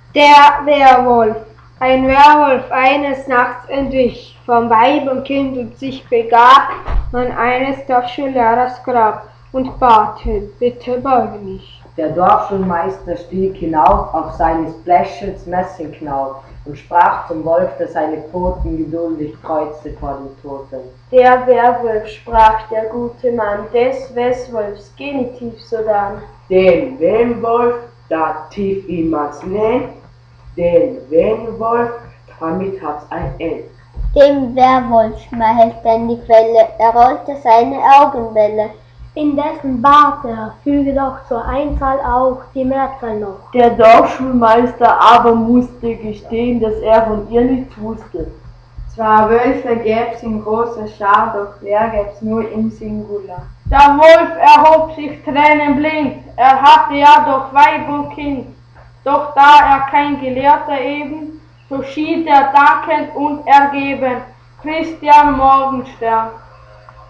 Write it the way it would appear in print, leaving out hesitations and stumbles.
Der Werwolf. Ein Werwolf eines Nachts entwich vom Weib und Kind und sich begab an eines Dorfschullehrers Grab und bat ihn, bitte beuge mich. Der Dorfschulmeister stieg hinauf auf seines Bläschels Messingknauf und sprach zum Wolf, der seine Pfoten geduldig kreuzte vor den Toten. Der Werwolf, sprach der gute Mann, des Westwolfs Genitiv sodann. Den Wenwolf, Dativ immers nennt, den Wenwolf, damit hat's ein End. Dem Werwolf schmeichelt denn die Quelle, er rollte seine Augenbälle. Indessen bat er, füge doch zur Einzahl auch die Mehrzahl noch. Der Dorfschulmeister aber musste gestehen, dass er von ihr nichts wusste. Zwar Wölfe gäb's in großer Schar, doch wer gäb's nur im Singular. Der Wolf erhob sich tränenblind, er hatte ja doch Weib und Kind. Doch da er kein Gelehrter eben, so schied er dankend und ergeben, Christian Morgenstern.